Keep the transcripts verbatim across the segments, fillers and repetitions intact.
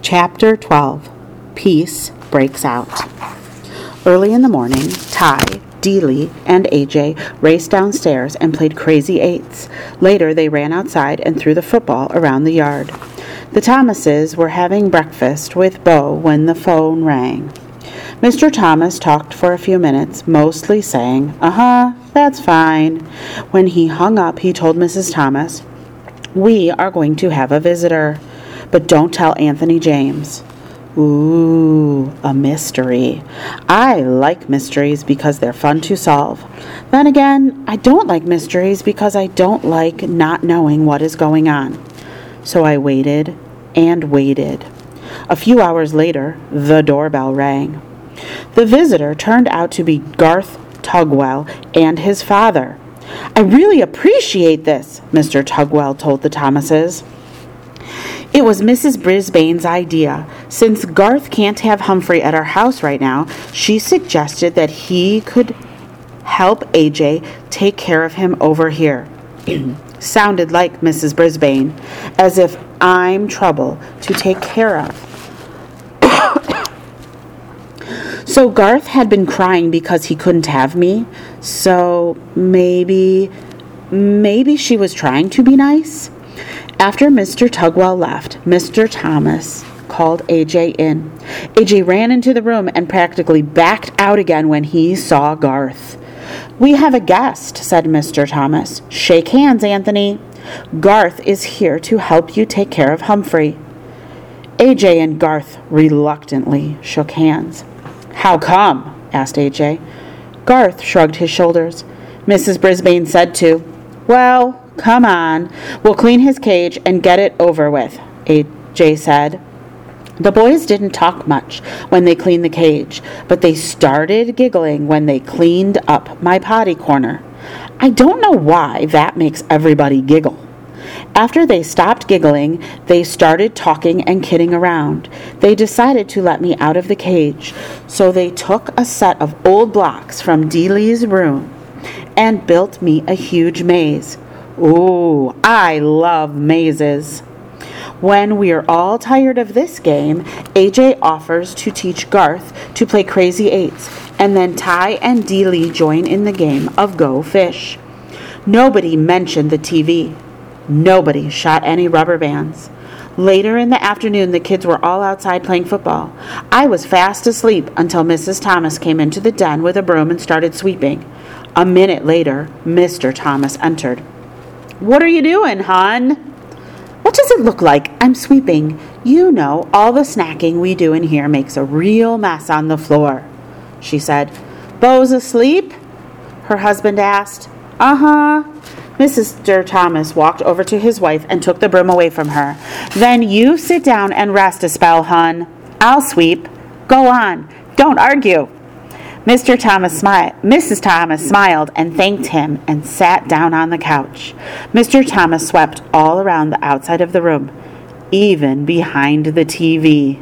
Chapter twelve. Peace Breaks Out. Early in the morning, Ty, Dealey, and A J raced downstairs and played crazy eights. Later, they ran outside and threw the football around the yard. The Thomases were having breakfast with Bo when the phone rang. Mister Thomas talked for a few minutes, mostly saying, "Uh-huh, that's fine." When he hung up, he told Missus Thomas, "We are going to have a visitor, but don't tell Anthony James." Ooh, a mystery. I like mysteries because they're fun to solve. Then again, I don't like mysteries because I don't like not knowing what is going on. So I waited and waited. A few hours later, the doorbell rang. The visitor turned out to be Garth Tugwell and his father. "I really appreciate this," Mister Tugwell told the Thomases. "It was Missus Brisbane's idea. Since Garth can't have Humphrey at our house right now, she suggested that he could help A J take care of him over here." Sounded like Missus Brisbane, as if I'm trouble to take care of. So Garth had been crying because he couldn't have me. So maybe, maybe she was trying to be nice. After Mister Tugwell left, Mister Thomas called A J in. A J ran into the room and practically backed out again when he saw Garth. "We have a guest," said Mister Thomas. "Shake hands, Anthony. Garth is here to help you take care of Humphrey." A J and Garth reluctantly shook hands. "How come?" asked A J. Garth shrugged his shoulders. "Missus Brisbane said to." "Well, come on. We'll clean his cage and get it over with," A J said. The boys didn't talk much when they cleaned the cage, but they started giggling when they cleaned up my potty corner. I don't know why that makes everybody giggle. After they stopped giggling, they started talking and kidding around. They decided to let me out of the cage, so they took a set of old blocks from Dealey's room and built me a huge maze. Ooh, I love mazes. When we're all tired of this game, A J offers to teach Garth to play crazy eights, and then Ty and Dealey join in the game of Go Fish. Nobody mentioned the T V. Nobody shot any rubber bands. Later in the afternoon, the kids were all outside playing football. I was fast asleep until Missus Thomas came into the den with a broom and started sweeping. A minute later, Mister Thomas entered. "What are you doing, hon?" "What does it look like? I'm sweeping. You know, all the snacking we do in here makes a real mess on the floor," she said. "Bo's asleep?" her husband asked. "Uh-huh." Mister Thomas walked over to his wife and took the broom away from her. "Then you sit down and rest a spell, hon. I'll sweep. Go on. Don't argue." Mister Thomas smi- Missus Thomas smiled and thanked him and sat down on the couch. Mister Thomas swept all around the outside of the room, even behind the T V.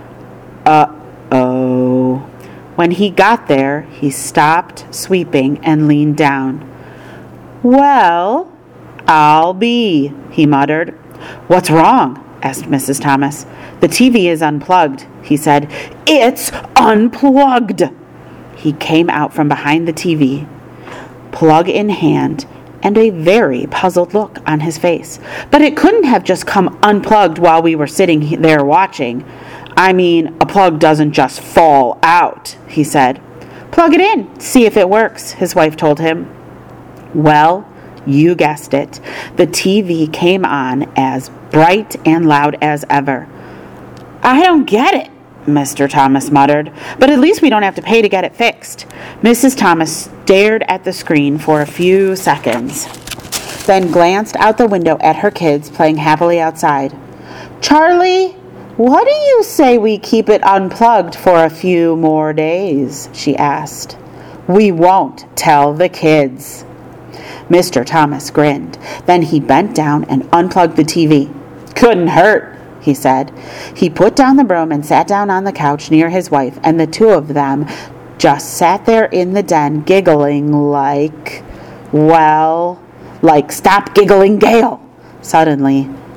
Uh-oh. When he got there, he stopped sweeping and leaned down. "Well, I'll be," he muttered. "What's wrong?" asked Missus Thomas. "The T V is unplugged," he said. "It's unplugged!" He came out from behind the T V, plug in hand, and a very puzzled look on his face. "But it couldn't have just come unplugged while we were sitting there watching. I mean, a plug doesn't just fall out," he said. "Plug it in, see if it works," his wife told him. Well, you guessed it. The T V came on as bright and loud as ever. "I don't get it," Mister Thomas muttered, "but at least we don't have to pay to get it fixed." Missus Thomas stared at the screen for a few seconds, then glanced out the window at her kids playing happily outside. "Charlie, what do you say we keep it unplugged for a few more days?" she asked. "We won't tell the kids." Mister Thomas grinned. Then he bent down and unplugged the T V. "Couldn't hurt," he said. He put down the broom and sat down on the couch near his wife, and the two of them just sat there in the den giggling like, well, like Stop Giggling Gale. Suddenly,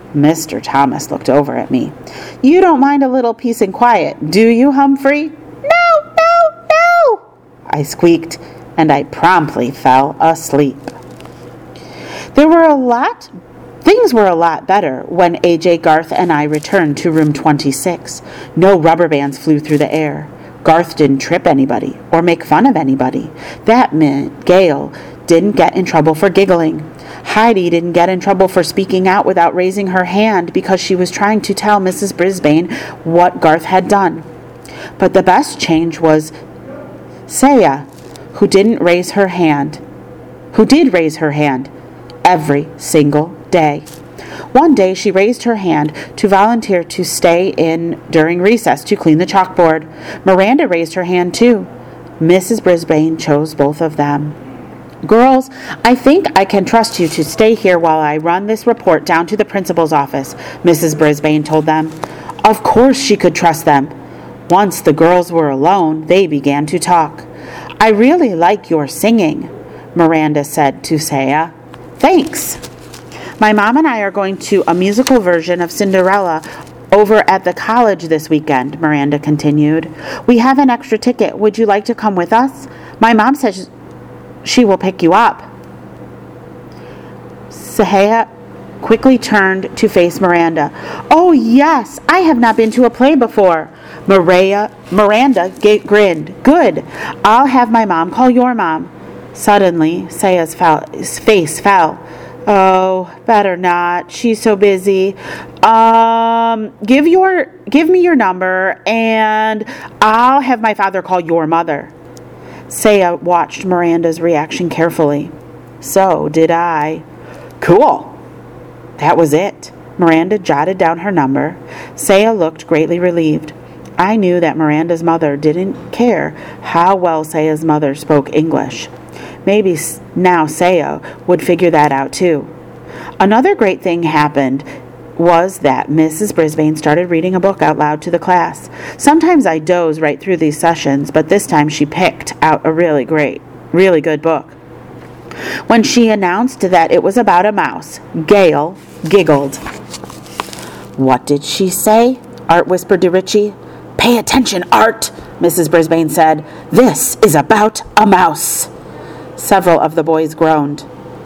Mister Thomas looked over at me. "You don't mind a little peace and quiet, do you, Humphrey?" "No, no, no," I squeaked, and I promptly fell asleep. There were a lot Things were a lot better when A J, Garth, and I returned to room twenty-six. No rubber bands flew through the air. Garth didn't trip anybody or make fun of anybody. That meant Gail didn't get in trouble for giggling. Heidi didn't get in trouble for speaking out without raising her hand because she was trying to tell Missus Brisbane what Garth had done. But the best change was Saya, who didn't raise her hand, who did raise her hand every single day. One day she raised her hand to volunteer to stay in during recess to clean the chalkboard. Miranda raised her hand too. Missus Brisbane chose both of them. "Girls, I think I can trust you to stay here while I run this report down to the principal's office," Missus Brisbane told them. Of course she could trust them. Once the girls were alone, they began to talk. "I really like your singing," Miranda said to Saya. "Thanks. My mom and I are going to a musical version of Cinderella over at the college this weekend," Miranda continued. "We have an extra ticket. Would you like to come with us? My mom says she will pick you up." Saya quickly turned to face Miranda. "Oh, yes, I have not been to a play before." Maria, Miranda g- grinned. "Good. I'll have my mom call your mom." Suddenly, Saya's fell, face fell. "Oh, better not. She's so busy. Um, give your, give me your number, and I'll have my father call your mother." Saya watched Miranda's reaction carefully. So did I. "Cool." That was it. Miranda jotted down her number. Saya looked greatly relieved. I knew that Miranda's mother didn't care how well Saya's mother spoke English. Maybe now Saya would figure that out too. Another great thing happened was that Missus Brisbane started reading a book out loud to the class. Sometimes I doze right through these sessions, but this time she picked out a really great, really good book. When she announced that it was about a mouse, Gail giggled. "What did she say?" Art whispered to Richie. "Pay attention, Art," Missus Brisbane said. "This is about a mouse." Several of the boys groaned.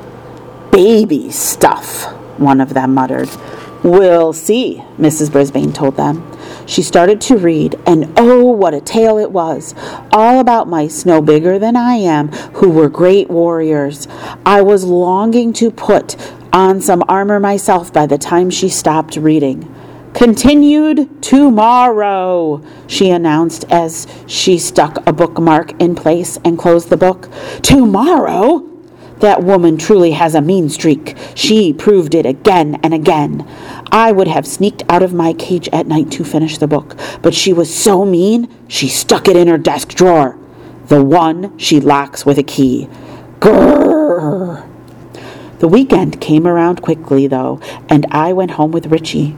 "Baby stuff," one of them muttered. "We'll see," Missus Brisbane told them. She started to read, and oh, what a tale it was. All about mice no bigger than I am, who were great warriors. I was longing to put on some armor myself by the time she stopped reading. "Continued tomorrow," she announced as she stuck a bookmark in place and closed the book. "Tomorrow? That woman truly has a mean streak. She proved it again and again. I would have sneaked out of my cage at night to finish the book, but she was so mean, she stuck it in her desk drawer. The one she locks with a key. Grrr." The weekend came around quickly, though, and I went home with Richie.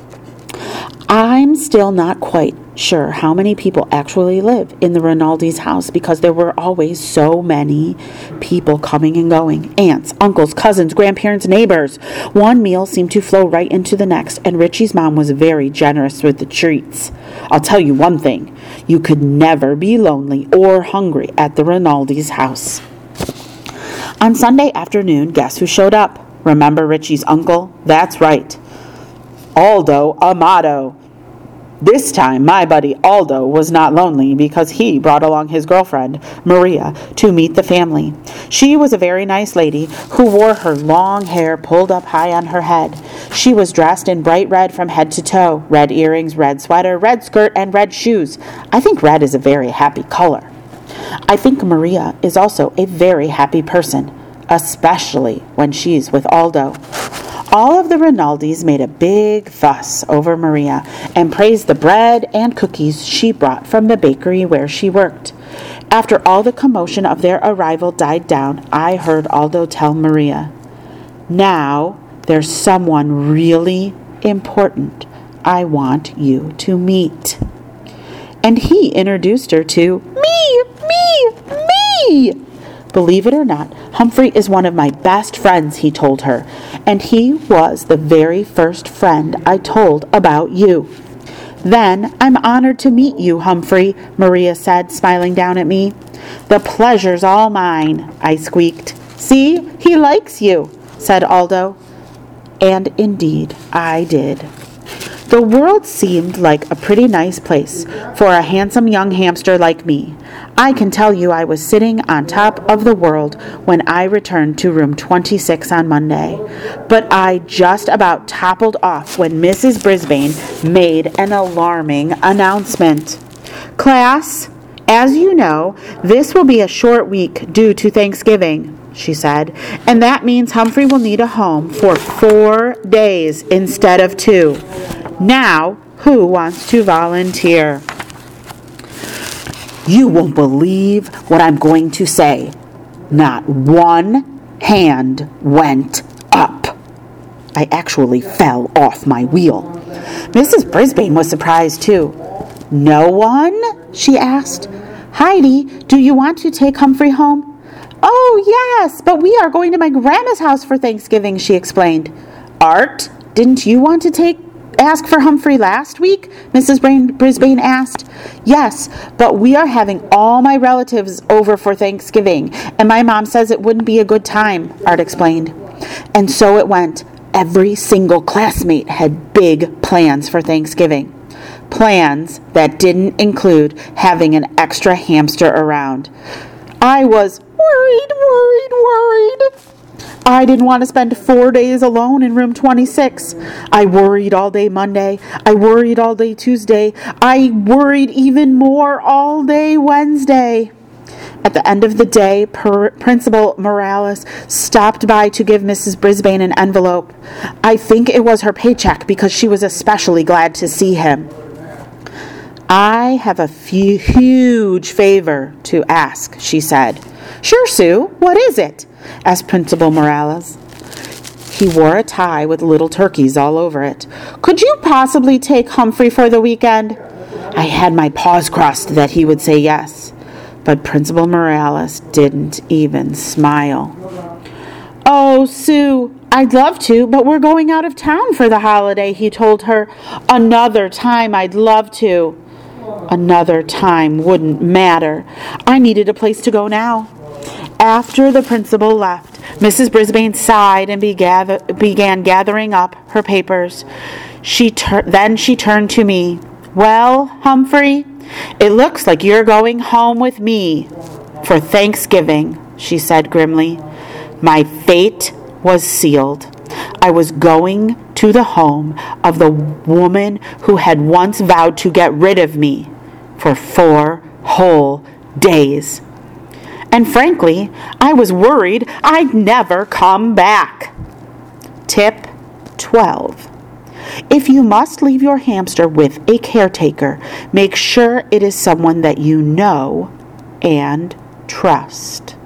I'm still not quite sure how many people actually live in the Rinaldi's house because there were always so many people coming and going. Aunts, uncles, cousins, grandparents, neighbors. One meal seemed to flow right into the next, and Richie's mom was very generous with the treats. I'll tell you one thing. You could never be lonely or hungry at the Rinaldi's house. On Sunday afternoon, guess who showed up? Remember Richie's uncle? That's right. Aldo Amato. This time, my buddy Aldo was not lonely because he brought along his girlfriend, Maria, to meet the family. She was a very nice lady who wore her long hair pulled up high on her head. She was dressed in bright red from head to toe, red earrings, red sweater, red skirt, and red shoes. I think red is a very happy color. I think Maria is also a very happy person, especially when she's with Aldo. All of the Rinaldis made a big fuss over Maria and praised the bread and cookies she brought from the bakery where she worked. After all the commotion of their arrival died down, I heard Aldo tell Maria, "Now there's someone really important I want you to meet." And he introduced her to me, me, me. Believe it or not, Humphrey is one of my best friends, he told her, and he was the very first friend I told about you. Then I'm honored to meet you, Humphrey, Maria said, smiling down at me. The pleasure's all mine, I squeaked. See, he likes you, said Aldo. And indeed, I did. The world seemed like a pretty nice place for a handsome young hamster like me. I can tell you I was sitting on top of the world when I returned to room twenty-six on Monday. But I just about toppled off when Missus Brisbane made an alarming announcement. Class, as you know, this will be a short week due to Thanksgiving, she said, and that means Humphrey will need a home for four days instead of two. Now, who wants to volunteer? You won't believe what I'm going to say. Not one hand went up. I actually fell off my wheel. Missus Brisbane was surprised too. No one? She asked. Heidi, do you want to take Humphrey home? Oh, yes, but we are going to my grandma's house for Thanksgiving, she explained. Art, didn't you want to take ask for Humphrey last week? Missus Brisbane asked. Yes, but we are having all my relatives over for Thanksgiving, and my mom says it wouldn't be a good time, Art explained. And so it went. Every single classmate had big plans for Thanksgiving. Plans that didn't include having an extra hamster around. I was worried, worried, worried. I didn't want to spend four days alone in room twenty-six. I worried all day Monday. I worried all day Tuesday. I worried even more all day Wednesday. At the end of the day, per- Principal Morales stopped by to give Missus Brisbane an envelope. I think it was her paycheck because she was especially glad to see him. I have a few huge favor to ask, she said. Sure, Sue. What is it? Asked Principal Morales. He wore a tie with little turkeys all over it. Could you possibly take Humphrey for the weekend? I had my paws crossed that he would say yes, but Principal Morales didn't even smile. Oh, Sue, I'd love to, but we're going out of town for the holiday, he told her. Another time I'd love to. Another time wouldn't matter. I needed a place to go now. After the principal left, Missus Brisbane sighed and began, began gathering up her papers. She tur- Then she turned to me. Well, Humphrey, it looks like you're going home with me for Thanksgiving, she said grimly. My fate was sealed. I was going to the home of the woman who had once vowed to get rid of me for four whole days. And frankly, I was worried I'd never come back. Tip twelve. If you must leave your hamster with a caretaker, make sure it is someone that you know and trust.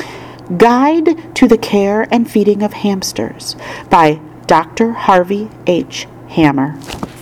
Guide to the Care and Feeding of Hamsters by Doctor Harvey H. Hammer.